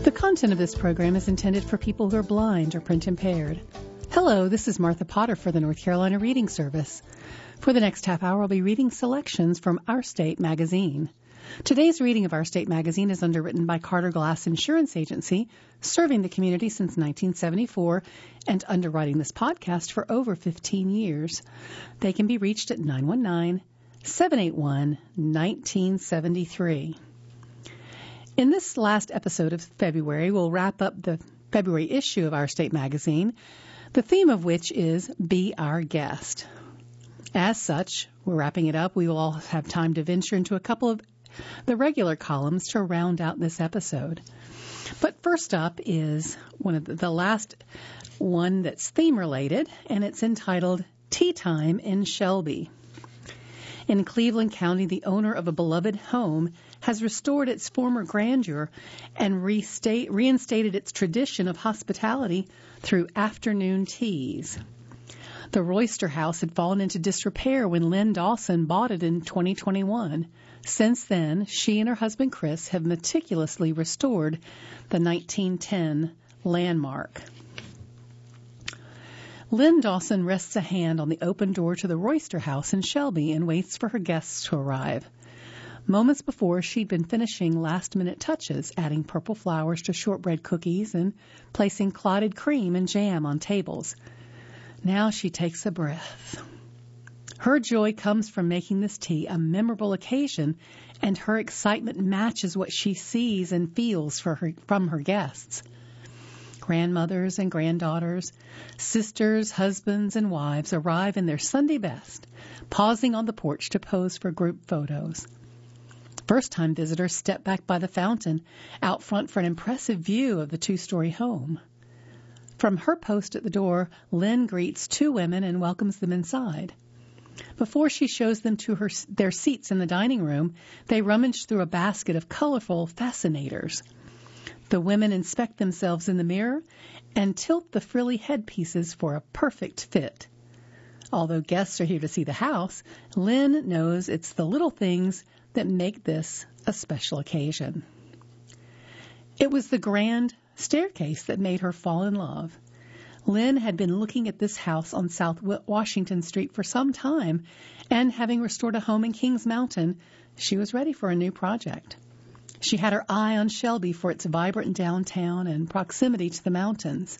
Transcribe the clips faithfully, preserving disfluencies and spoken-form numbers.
The content of this program is intended for people who are blind or print impaired. Hello, this is Martha Potter for the North Carolina Reading Service. For the next half hour, I'll be reading selections from Our State Magazine. Today's reading of Our State Magazine is underwritten by Carter Glass Insurance Agency, serving the community since nineteen seventy-four and underwriting this podcast for over fifteen years. They can be reached at nine one nine, seven eight one, one nine seven three. In this last episode of February, we'll wrap up the February issue of Our State Magazine, the theme of which is Be Our Guest. As such, we're wrapping it up. We will all have time to venture into a couple of the regular columns to round out this episode. But first up is one of the, the last one that's theme related, and it's entitled Tea Time in Shelby. In Cleveland County, the owner of a beloved home has restored its former grandeur and restate, reinstated its tradition of hospitality through afternoon teas. The Royster House had fallen into disrepair when Lynn Dawson bought it in twenty twenty-one. Since then, she and her husband Chris have meticulously restored the nineteen ten landmark. Lynn Dawson rests a hand on the open door to the Royster House in Shelby and waits for her guests to arrive. Moments before, she'd been finishing last-minute touches, adding purple flowers to shortbread cookies and placing clotted cream and jam on tables. Now she takes a breath. Her joy comes from making this tea a memorable occasion, and her excitement matches what she sees and feels for her, from her guests. Grandmothers and granddaughters, sisters, husbands, and wives arrive in their Sunday best, pausing on the porch to pose for group photos. First-time visitors step back by the fountain out front for an impressive view of the two-story home. From her post at the door, Lynn greets two women and welcomes them inside. Before she shows them to her, their seats in the dining room, they rummage through a basket of colorful fascinators. The women inspect themselves in the mirror and tilt the frilly headpieces for a perfect fit. Although guests are here to see the house, Lynn knows it's the little things that make this a special occasion. It was the grand staircase that made her fall in love. Lynn had been looking at this house on South Washington Street for some time, and having restored a home in Kings Mountain, she was ready for a new project. She had her eye on Shelby for its vibrant downtown and proximity to the mountains.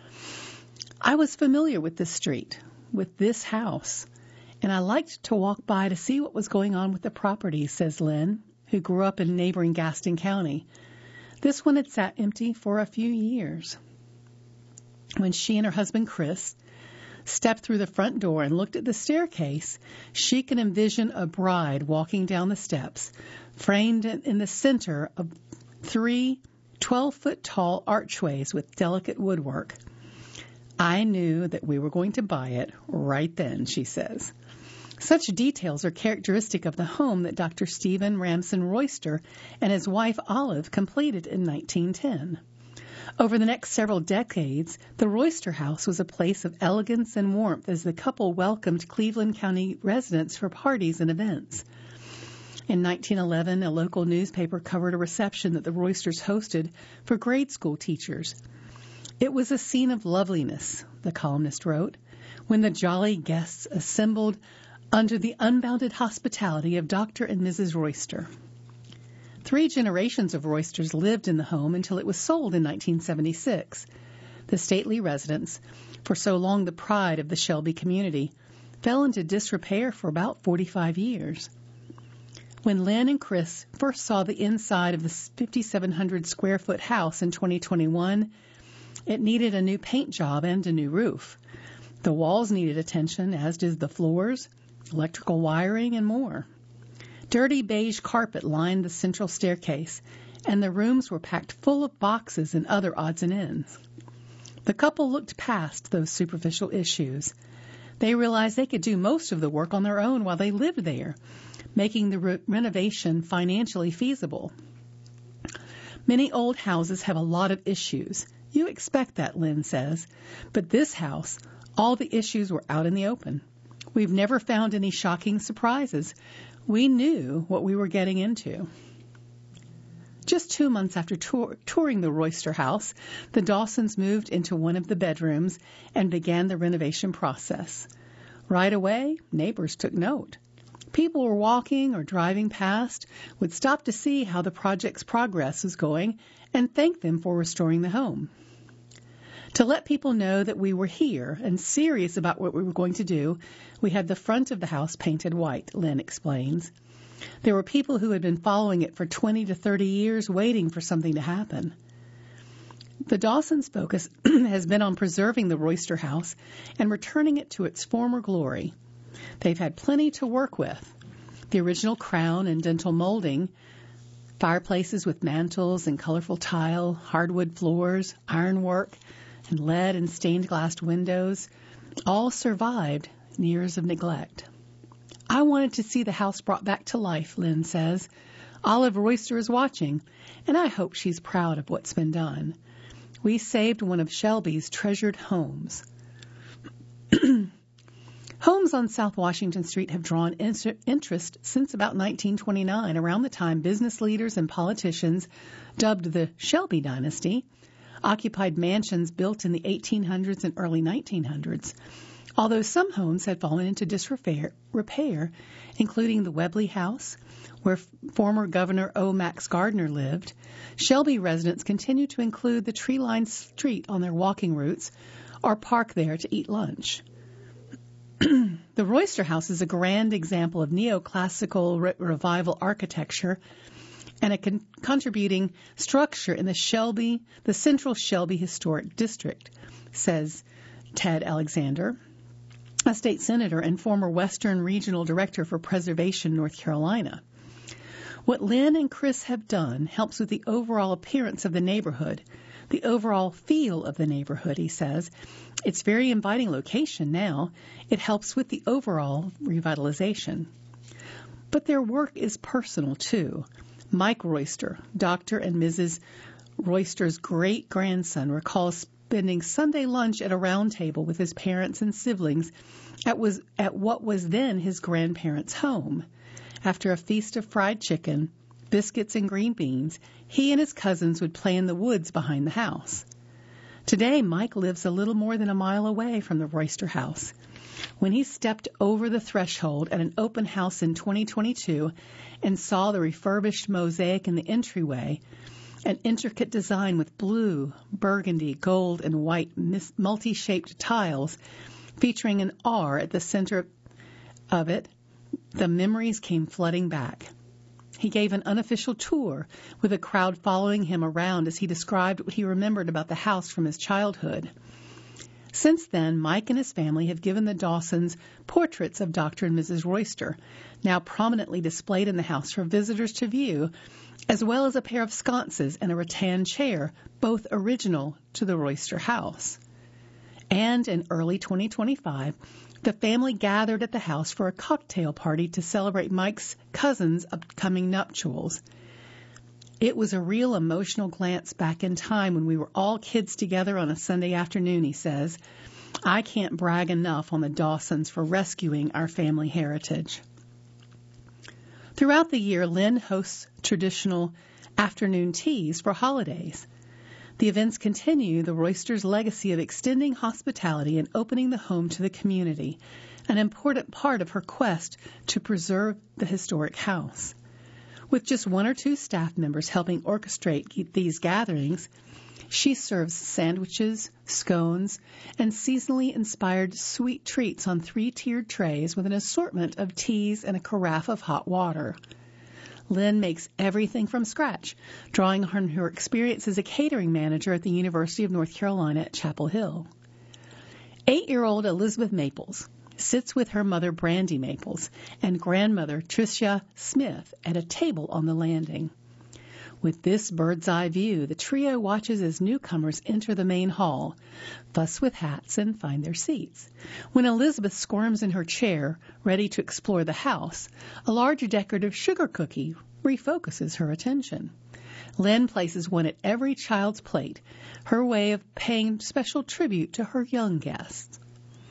I was familiar with this street, with this house, and I liked to walk by to see what was going on with the property, says Lynn, who grew up in neighboring Gaston County. This one had sat empty for a few years. When she and her husband Chris stepped through the front door and looked at the staircase, she could envision a bride walking down the steps, framed in the center of three twelve-foot-tall archways with delicate woodwork. I knew that we were going to buy it right then, she says. Such details are characteristic of the home that Doctor Stephen Ramson Royster and his wife Olive completed in nineteen ten. Over the next several decades, the Royster House was a place of elegance and warmth as the couple welcomed Cleveland County residents for parties and events. In nineteen eleven, a local newspaper covered a reception that the Roysters hosted for grade school teachers. It was a scene of loveliness, the columnist wrote, when the jolly guests assembled under the unbounded hospitality of Doctor and Missus Royster. Three generations of Roysters lived in the home until it was sold in nineteen seventy-six. The stately residence, for so long the pride of the Shelby community, fell into disrepair for about forty-five years. When Lynn and Chris first saw the inside of the fifty-seven hundred square foot house in twenty twenty-one, it needed a new paint job and a new roof. The walls needed attention, as did the floors, electrical wiring, and more. Dirty beige carpet lined the central staircase, and the rooms were packed full of boxes and other odds and ends. The couple looked past those superficial issues. They realized they could do most of the work on their own while they lived there, making the re- renovation financially feasible. Many old houses have a lot of issues. You expect that, Lynn says. But this house, all the issues were out in the open. We've never found any shocking surprises. We knew what we were getting into. Just two months after tour- touring the Royster house, the Dawsons moved into one of the bedrooms and began the renovation process. Right away, neighbors took note. People were walking or driving past, would stop to see how the project's progress was going, and thank them for restoring the home. To let people know that we were here and serious about what we were going to do, we had the front of the house painted white, Lynn explains. There were people who had been following it for twenty to thirty years waiting for something to happen. The Dawsons' focus has been on preserving the Royster house and returning it to its former glory. They've had plenty to work with. The original crown and dental molding, fireplaces with mantels and colorful tile, hardwood floors, ironwork, and lead and stained glass windows, all survived years of neglect. I wanted to see the house brought back to life, Lynn says. Olive Royster is watching, and I hope she's proud of what's been done. We saved one of Shelby's treasured homes. Homes on South Washington Street have drawn inter- interest since about nineteen twenty-nine, around the time business leaders and politicians, dubbed the Shelby Dynasty, occupied mansions built in the eighteen hundreds and early nineteen hundreds. Although some homes had fallen into disrepair, repair, including the Webley House, where f- former Governor O. Max Gardner lived, Shelby residents continue to include the tree-lined street on their walking routes or park there to eat lunch. The Royster House is a grand example of neoclassical re- revival architecture and a con- contributing structure in the Shelby, the Central Shelby Historic District, says Ted Alexander, a state senator and former Western Regional Director for Preservation, North Carolina. What Lynn and Chris have done helps with the overall appearance of the neighborhood, the overall feel of the neighborhood, he says. It's very inviting location now. It helps with the overall revitalization. But their work is personal, too. Mike Royster, Doctor and Missus Royster's great-grandson, recalls spending Sunday lunch at a round table with his parents and siblings at, was, at what was then his grandparents' home. After a feast of fried chicken, biscuits, and green beans, he and his cousins would play in the woods behind the house. Today, Mike lives a little more than a mile away from the Royster house. When he stepped over the threshold at an open house in twenty twenty-two and saw the refurbished mosaic in the entryway, an intricate design with blue, burgundy, gold, and white multi-shaped tiles featuring an R at the center of it, the memories came flooding back. He gave an unofficial tour with a crowd following him around as he described what he remembered about the house from his childhood. Since then, Mike and his family have given the Dawsons portraits of Doctor and Missus Royster, now prominently displayed in the house for visitors to view, as well as a pair of sconces and a rattan chair, both original to the Royster house. And in early twenty twenty-five, the family gathered at the house for a cocktail party to celebrate Mike's cousin's upcoming nuptials. It was a real emotional glance back in time when we were all kids together on a Sunday afternoon, he says. I can't brag enough on the Dawsons for rescuing our family heritage. Throughout the year, Lynn hosts traditional afternoon teas for holidays. The events continue the Royster's legacy of extending hospitality and opening the home to the community, an important part of her quest to preserve the historic house. With just one or two staff members helping orchestrate these gatherings, she serves sandwiches, scones, and seasonally inspired sweet treats on three-tiered trays with an assortment of teas and a carafe of hot water. Lynn makes everything from scratch, drawing on her experience as a catering manager at the University of North Carolina at Chapel Hill. Eight-year-old Elizabeth Maples sits with her mother, Brandy Maples, and grandmother, Tricia Smith, at a table on the landing. With this bird's-eye view, the trio watches as newcomers enter the main hall, fuss with hats, and find their seats. When Elizabeth squirms in her chair, ready to explore the house, a large decorative sugar cookie refocuses her attention. Lynn places one at every child's plate, her way of paying special tribute to her young guests.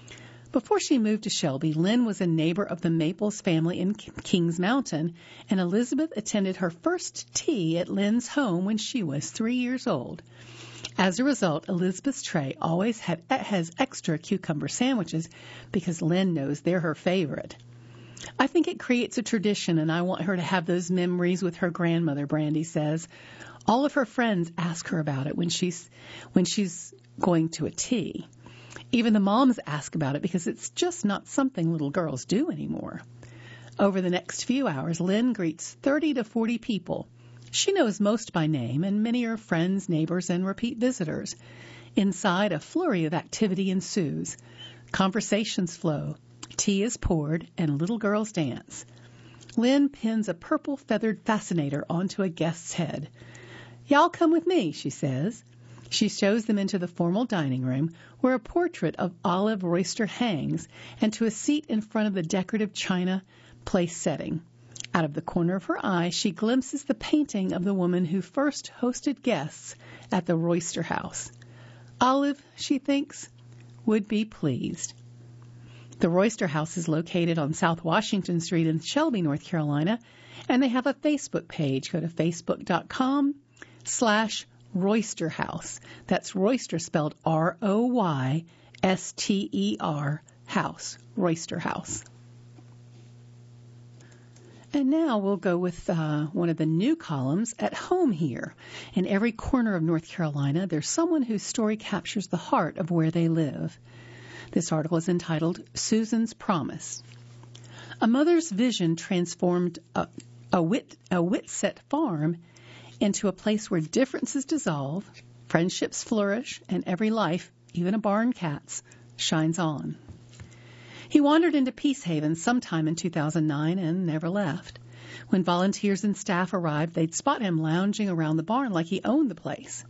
Before she moved to Shelby, Lynn was a neighbor of the Maples family in Kings Mountain, and Elizabeth attended her first tea at Lynn's home when she was three years old. As a result, Elizabeth's tray always had, has extra cucumber sandwiches because Lynn knows they're her favorite. I think it creates a tradition, and I want her to have those memories with her grandmother, Brandy says. All of her friends ask her about it when she's when she's going to a tea. Even the moms ask about it because it's just not something little girls do anymore. Over the next few hours, Lynn greets thirty to forty people. She knows most by name, and many are friends, neighbors, and repeat visitors. Inside, a flurry of activity ensues. Conversations flow. Tea is poured, and little girls dance. Lynn pins a purple feathered fascinator onto a guest's head. "Y'all come with me," she says. She shows them into the formal dining room, where a portrait of Olive Royster hangs, and to a seat in front of the decorative china place setting. Out of the corner of her eye, she glimpses the painting of the woman who first hosted guests at the Royster house. Olive, she thinks, would be pleased. The Royster house is located on South Washington Street in Shelby, North Carolina, and they have a Facebook page. Go to facebook.com slash Royster House. That's Royster spelled R O Y S T E R House. Royster House. And now we'll go with uh, one of the new columns, At Home Here. In every corner of North Carolina, there's someone whose story captures the heart of where they live. This article is entitled Susan's Promise. A mother's vision transformed a, a, Whit, a Whitsett farm into a place where differences dissolve, friendships flourish, and every life, even a barn cat's, shines on. He wandered into Peacehaven sometime in two thousand nine and never left. When volunteers and staff arrived, they'd spot him lounging around the barn like he owned the place.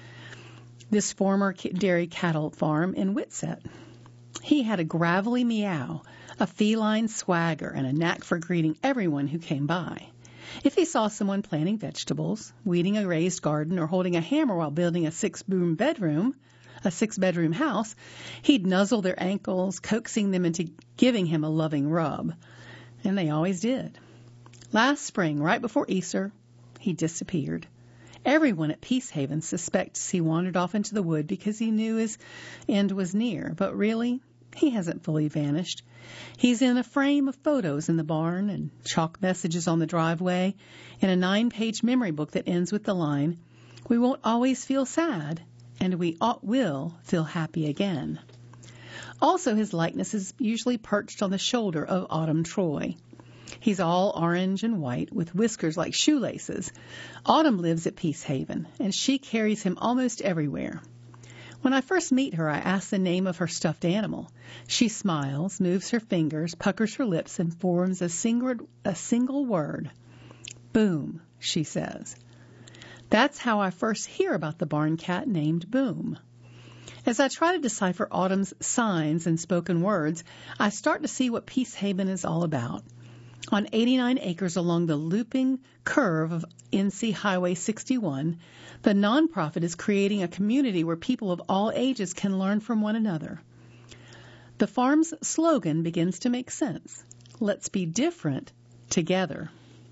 This former dairy cattle farm in Whitsett. He had a gravelly meow, a feline swagger, and a knack for greeting everyone who came by. If he saw someone planting vegetables, weeding a raised garden, or holding a hammer while building a six-room bedroom, a six-bedroom house, he'd nuzzle their ankles, coaxing them into giving him a loving rub. And they always did. Last spring, right before Easter, he disappeared. Everyone at Peacehaven suspects he wandered off into the wood because he knew his end was near. But really, he hasn't fully vanished. He's in a frame of photos in the barn and chalk messages on the driveway and a nine-page memory book that ends with the line, "We won't always feel sad, and we ought will feel happy again." Also, his likeness is usually perched on the shoulder of Autumn Troy. He's all orange and white, with whiskers like shoelaces. Autumn lives at Peacehaven, and she carries him almost everywhere. When I first meet her, I ask the name of her stuffed animal. She smiles, moves her fingers, puckers her lips, and forms a single, a single word. "Boom," she says. That's how I first hear about the barn cat named Boom. As I try to decipher Autumn's signs and spoken words, I start to see what Peacehaven is all about. On eighty-nine acres along the looping curve of N C Highway sixty-one, the nonprofit is creating a community where people of all ages can learn from one another. The farm's slogan begins to make sense. Let's be different together.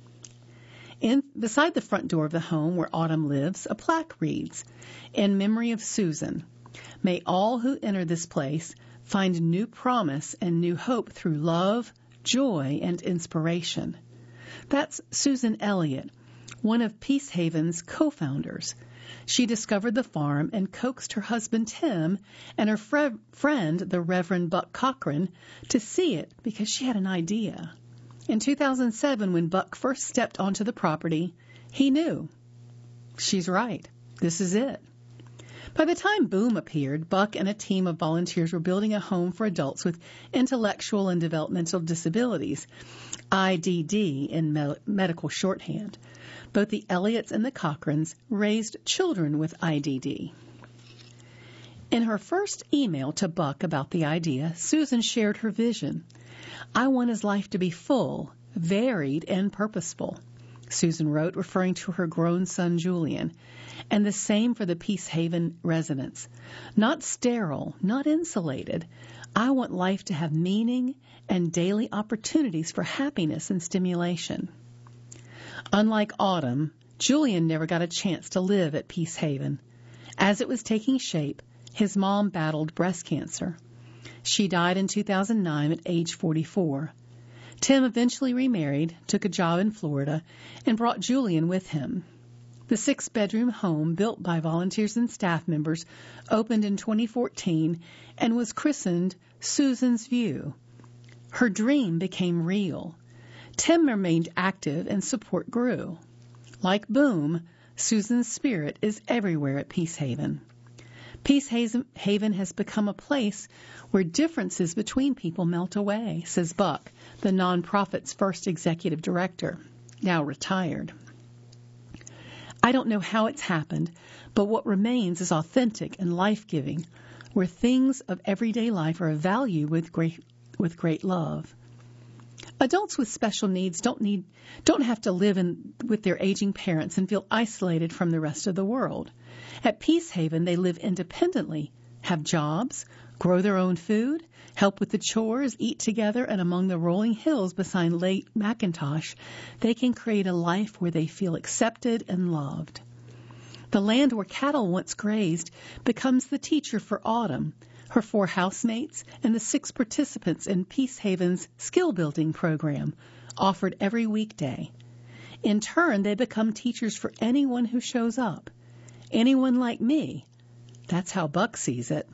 In, beside the front door of the home where Autumn lives, a plaque reads, "In memory of Susan, may all who enter this place find new promise and new hope through love, joy, and inspiration." That's Susan Elliott, one of Peacehaven's co-founders. She discovered the farm and coaxed her husband Tim and her fre- friend, the Reverend Buck Cochran, to see it because she had an idea. In two thousand seven, when Buck first stepped onto the property, he knew. She's right. This is it. By the time Boom appeared, Buck and a team of volunteers were building a home for adults with intellectual and developmental disabilities, I D D in me- medical shorthand. Both the Elliots and the Cochrans raised children with I D D. In her first email to Buck about the idea, Susan shared her vision. "I want his life to be full, varied, and purposeful," Susan wrote, referring to her grown son Julian. And the same for the Peacehaven residents. Not sterile, not insulated. I want life to have meaning and daily opportunities for happiness and stimulation. Unlike Autumn, Julian never got a chance to live at Peace Haven. As it was taking shape, his mom battled breast cancer. She died in two thousand nine at age forty-four. Tim eventually remarried, took a job in Florida, and brought Julian with him. The six-bedroom home, built by volunteers and staff members, opened in twenty fourteen and was christened Susan's View. Her dream became real. Tim remained active and support grew. Like Boom, Susan's spirit is everywhere at Peace Haven. Peace Haven has become a place where differences between people melt away, says Buck, the nonprofit's first executive director, now retired. I don't know how it's happened, but what remains is authentic and life-giving, where things of everyday life are valued with great, with great love. Adults with special needs don't need, don't have to live in, with their aging parents and feel isolated from the rest of the world. At Peace Haven, they live independently, have jobs, grow their own food, help with the chores, eat together, and among the rolling hills beside Lake McIntosh, they can create a life where they feel accepted and loved. The land where cattle once grazed becomes the teacher for Autumn, her four housemates, and the six participants in Peace Haven's skill-building program, offered every weekday. In turn, they become teachers for anyone who shows up. Anyone like me. That's how Buck sees it.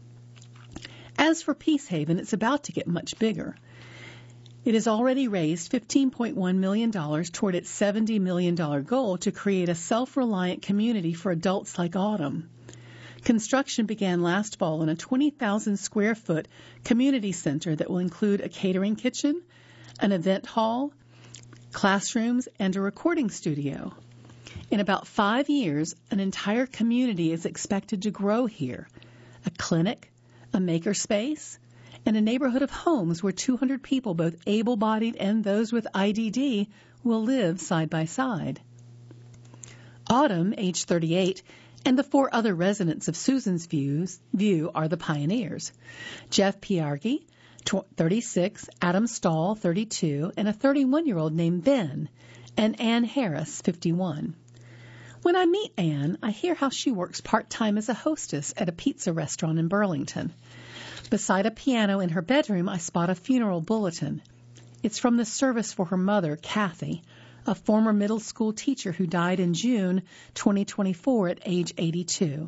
As for Peace Haven, it's about to get much bigger. It has already raised fifteen point one million dollars toward its seventy million dollars goal to create a self-reliant community for adults like Autumn. Construction began last fall on a twenty thousand square foot community center that will include a catering kitchen, an event hall, classrooms, and a recording studio. In about five years, an entire community is expected to grow here. A clinic, a makerspace, and a neighborhood of homes where two hundred people, both able-bodied and those with I D D, will live side by side. Autumn, age thirty-eight, and the four other residents of Susan's Views, View are the pioneers. Jeff Piargi, thirty-six, Adam Stahl, thirty-two, and a thirty-one-year-old named Ben, and Ann Harris, fifty-one. When I meet Ann, I hear how she works part-time as a hostess at a pizza restaurant in Burlington. Beside a piano in her bedroom, I spot a funeral bulletin. It's from the service for her mother, Kathy, a former middle school teacher who died in June twenty twenty-four at age eighty-two.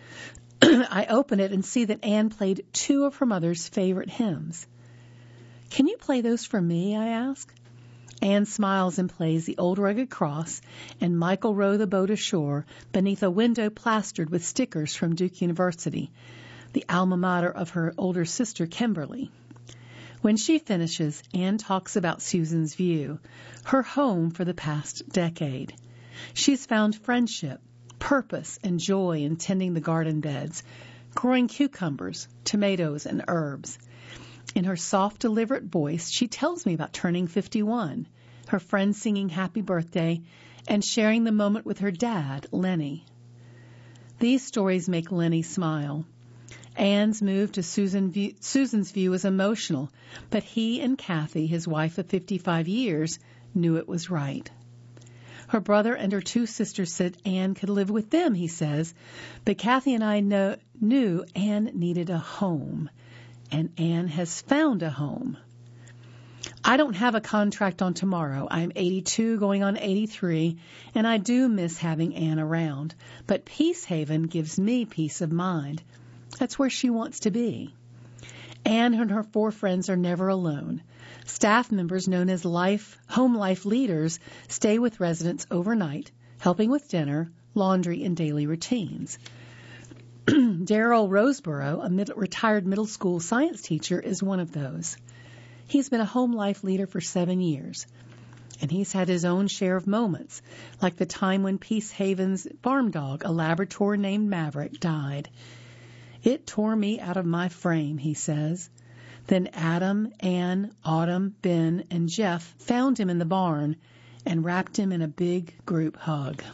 I open it and see that Ann played two of her mother's favorite hymns. "Can you play those for me?" I ask. Ann smiles and plays The Old Rugged Cross and Michael Row the Boat Ashore beneath a window plastered with stickers from Duke University, the alma mater of her older sister, Kimberly. When she finishes, Ann talks about Susan's View, her home for the past decade. She's found friendship, purpose, and joy in tending the garden beds, growing cucumbers, tomatoes, and herbs. In her soft, deliberate voice, she tells me about turning fifty-one, her friends singing happy birthday, and sharing the moment with her dad, Lenny. These stories make Lenny smile. Ann's move to Susan View, Susan's View is emotional, but he and Kathy, his wife of fifty-five years, knew it was right. Her brother and her two sisters said Ann could live with them, he says, but Kathy and I know, knew Ann needed a home, and Ann has found a home. I don't have a contract on tomorrow. I'm eighty-two going on eighty-three, and I do miss having Ann around, but Peace Haven gives me peace of mind. That's where she wants to be. Ann and her four friends are never alone. Staff members known as life, home life leaders stay with residents overnight, helping with dinner, laundry, and daily routines. Daryl Roseborough, a mid- retired middle school science teacher, is one of those. He's been a home life leader for seven years, and he's had his own share of moments, like the time when Peace Haven's farm dog, a Labrador named Maverick, died. "It tore me out of my frame," he says. Then Adam, Ann, Autumn, Ben, and Jeff found him in the barn and wrapped him in a big group hug.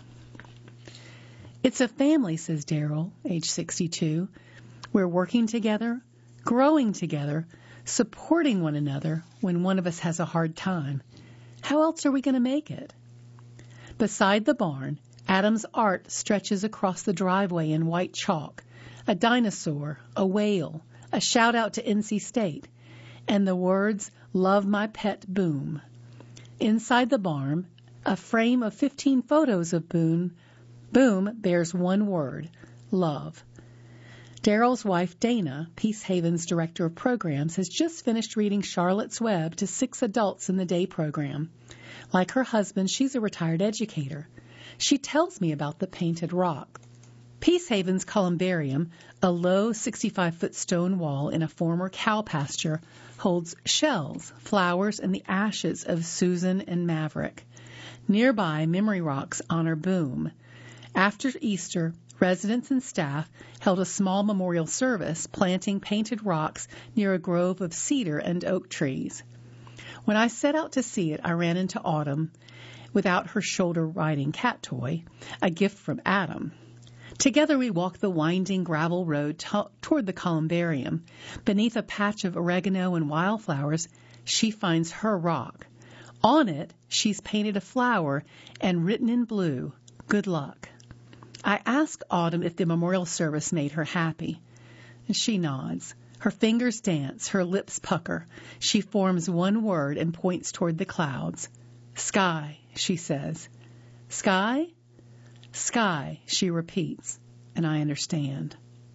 "It's a family," says Daryl, age sixty-two. "We're working together, growing together, supporting one another when one of us has a hard time. How else are we going to make it? Beside the barn, Adam's art stretches across the driveway in white chalk. A dinosaur, a whale, a shout out to N C State, and the words, "Love my pet Boom." Inside the barn, a frame of fifteen photos of Boom, Boom bears one word, love. Daryl's wife, Dana, Peace Haven's director of programs, has just finished reading Charlotte's Web to six adults in the day program. Like her husband, she's a retired educator. She tells me about the painted rock. Peace Haven's columbarium, a low sixty-five-foot stone wall in a former cow pasture, holds shells, flowers, and the ashes of Susan and Maverick. Nearby, memory rocks honor Boom. After Easter, residents and staff held a small memorial service planting painted rocks near a grove of cedar and oak trees. When I set out to see it, I ran into Autumn without her shoulder-riding cat toy, a gift from Adam. Together we walk the winding gravel road t- toward the columbarium. Beneath a patch of oregano and wildflowers, she finds her rock. On it, she's painted a flower and written in blue, "Good luck." I ask Autumn if the memorial service made her happy. And she nods. Her fingers dance, her lips pucker. She forms one word and points toward the clouds. "Sky," she says. "Sky?" "Sky," she repeats, and I understand.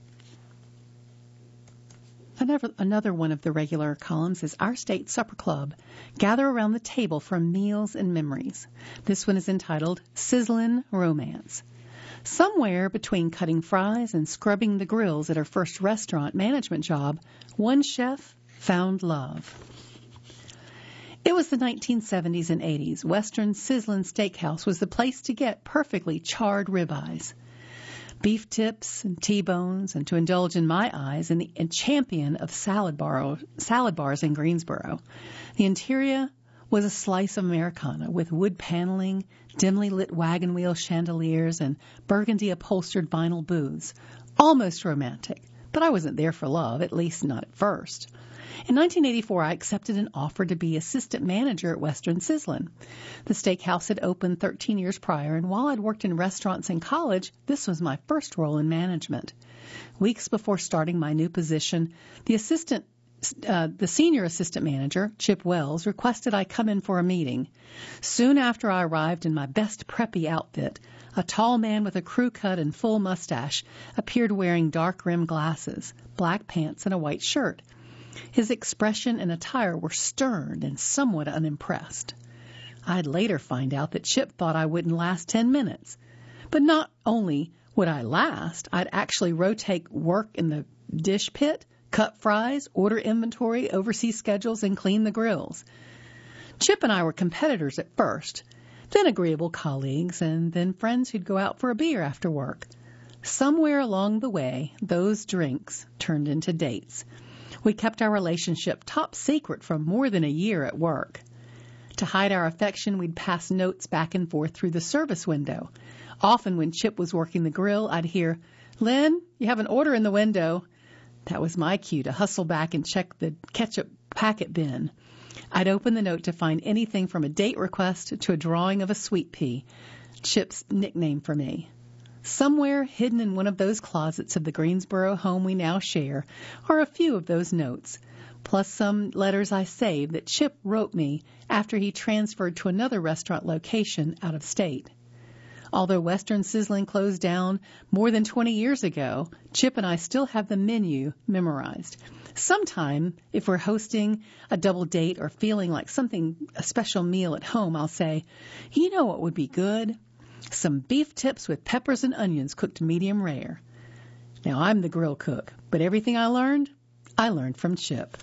Another, another one of the regular columns is Our State Supper Club. Gather around the table for meals and memories. This one is entitled Sizzlin' Romance. Somewhere between cutting fries and scrubbing the grills at her first restaurant management job, one chef found love. It was the nineteen seventies and eighties. Western Sizzlin' Steakhouse was the place to get perfectly charred ribeyes, beef tips and T-bones, and to indulge in my eyes in the in champion of salad, bar, salad bars in Greensboro. The interior was a slice of Americana with wood paneling, dimly lit wagon wheel chandeliers, and burgundy upholstered vinyl booths. Almost romantic, but I wasn't there for love, at least not at first. In nineteen eighty-four, I accepted an offer to be assistant manager at Western Sizzlin'. The steakhouse had opened thirteen years prior, and while I'd worked in restaurants in college, this was my first role in management. Weeks before starting my new position, the assistant Uh, the senior assistant manager, Chip Wells, requested I come in for a meeting. Soon after I arrived in my best preppy outfit, a tall man with a crew cut and full mustache appeared wearing dark-rimmed glasses, black pants, and a white shirt. His expression and attire were stern and somewhat unimpressed. I'd later find out that Chip thought I wouldn't last ten minutes. But not only would I last, I'd actually rotate work in the dish pit, cut fries, order inventory, oversee schedules, and clean the grills. Chip and I were competitors at first, then agreeable colleagues, and then friends who'd go out for a beer after work. Somewhere along the way, those drinks turned into dates. We kept our relationship top secret for more than a year at work. To hide our affection, we'd pass notes back and forth through the service window. Often when Chip was working the grill, I'd hear, "Lynn, you have an order in the window." That was my cue to hustle back and check the ketchup packet bin. I'd open the note to find anything from a date request to a drawing of a sweet pea, Chip's nickname for me. Somewhere hidden in one of those closets of the Greensboro home we now share are a few of those notes, plus some letters I saved that Chip wrote me after he transferred to another restaurant location out of state. Although Western Sizzlin' closed down more than twenty years ago, Chip and I still have the menu memorized. Sometime, if we're hosting a double date or feeling like something, a special meal at home, I'll say, "You know what would be good? Some beef tips with peppers and onions cooked medium rare." Now, I'm the grill cook, but everything I learned, I learned from Chip.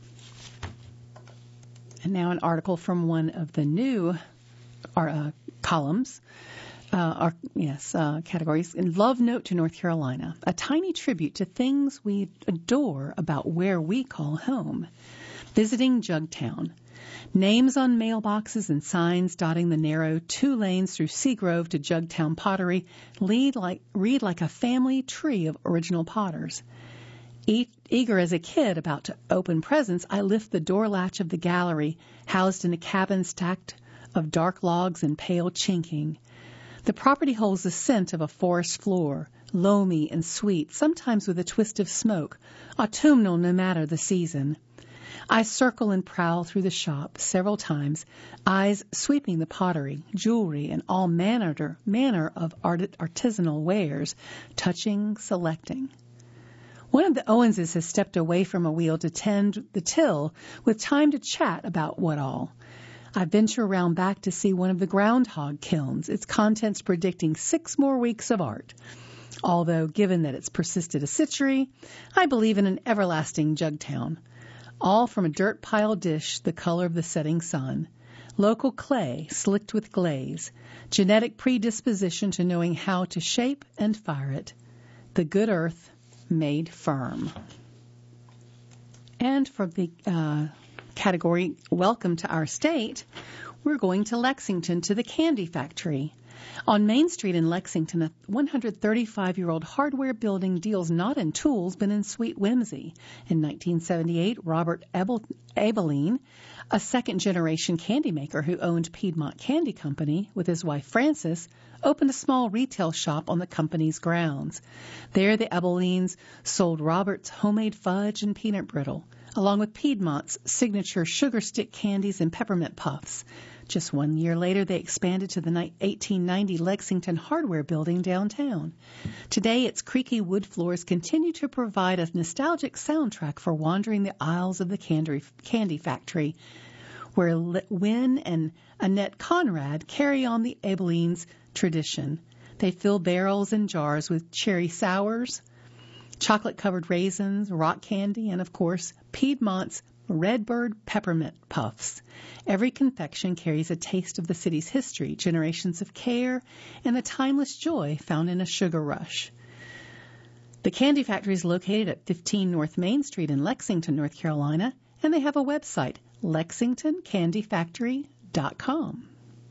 And now an article from one of the new uh, columns. Uh, our, yes, uh, categories. In Love Note to North Carolina, a tiny tribute to things we adore about where we call home. Visiting Jugtown. Names on mailboxes and signs dotting the narrow two lanes through Seagrove to Jugtown Pottery lead like, read like a family tree of original potters. E- eager as a kid about to open presents, I lift the door latch of the gallery, housed in a cabin stacked of dark logs and pale chinking. The property holds the scent of a forest floor, loamy and sweet, sometimes with a twist of smoke, autumnal no matter the season. I circle and prowl through the shop several times, eyes sweeping the pottery, jewelry, and all manner, manner of art- artisanal wares, touching, selecting. One of the Owenses has stepped away from a wheel to tend the till with time to chat about what all. I venture around back to see one of the groundhog kilns, its contents predicting six more weeks of art. Although, given that it's persisted a century, I believe in an everlasting Jugtown. All from a dirt pile dish the color of the setting sun. Local clay slicked with glaze. Genetic predisposition to knowing how to shape and fire it. The good earth made firm. And for the uh, category Welcome to Our State, we're going to Lexington to the Candy Factory. On Main Street in Lexington, a one hundred thirty-five-year-old hardware building deals not in tools but in sweet whimsy. In nineteen seventy-eight, Robert Ebel- Abeline, a second-generation candy maker who owned Piedmont Candy Company with his wife Frances, opened a small retail shop on the company's grounds. There, the Abelines sold Robert's homemade fudge and peanut brittle, along with Piedmont's signature sugar stick candies and peppermint puffs. Just one year later, they expanded to the eighteen ninety Lexington Hardware Building downtown. Today, its creaky wood floors continue to provide a nostalgic soundtrack for wandering the aisles of the candy, candy factory, where Wynne and Annette Conrad carry on the Abelines' tradition. They fill barrels and jars with cherry sours, chocolate-covered raisins, rock candy, and, of course, Piedmont's Redbird peppermint puffs. Every confection carries a taste of the city's history, generations of care, and the timeless joy found in a sugar rush. The Candy Factory is located at fifteen North Main Street in Lexington, North Carolina, and they have a website, lexington candy factory dot com.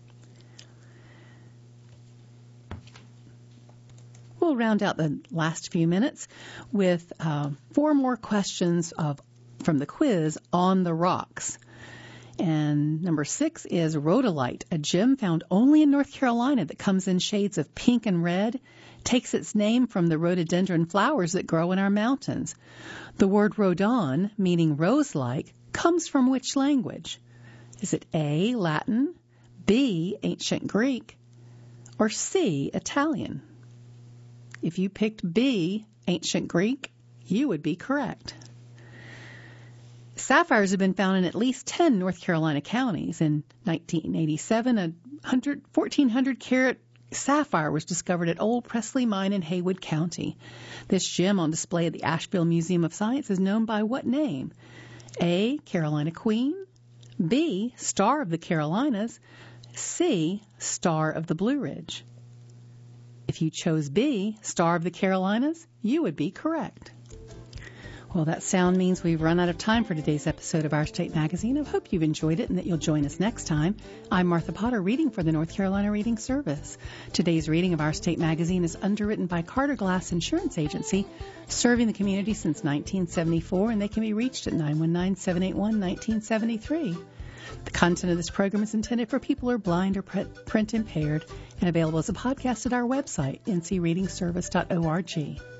We'll round out the last few minutes with uh, four more questions of from the quiz on the rocks. And number six is rhodolite, a gem found only in North Carolina that comes in shades of pink and red, takes its name from the rhododendron flowers that grow in our mountains. The word rhodon, meaning rose-like, comes from which language? Is it A, Latin, B, ancient Greek, or C, Italian? If you picked B, ancient Greek, you would be correct. Sapphires have been found in at least ten North Carolina counties. In nineteen eighty-seven, a fourteen hundred carat sapphire was discovered at Old Presley Mine in Haywood County. This gem on display at the Asheville Museum of Science is known by what name? A, Carolina Queen, B, Star of the Carolinas, C, Star of the Blue Ridge. If you chose B, Star of the Carolinas, you would be correct. Well, that sound means we've run out of time for today's episode of Our State Magazine. I hope you've enjoyed it and that you'll join us next time. I'm Martha Potter, reading for the North Carolina Reading Service. Today's reading of Our State Magazine is underwritten by Carter Glass Insurance Agency, serving the community since nineteen seventy-four, and they can be reached at nine one nine, seven eight one, one nine seven three. The content of this program is intended for people who are blind or print impaired and available as a podcast at our website, n c reading service dot org.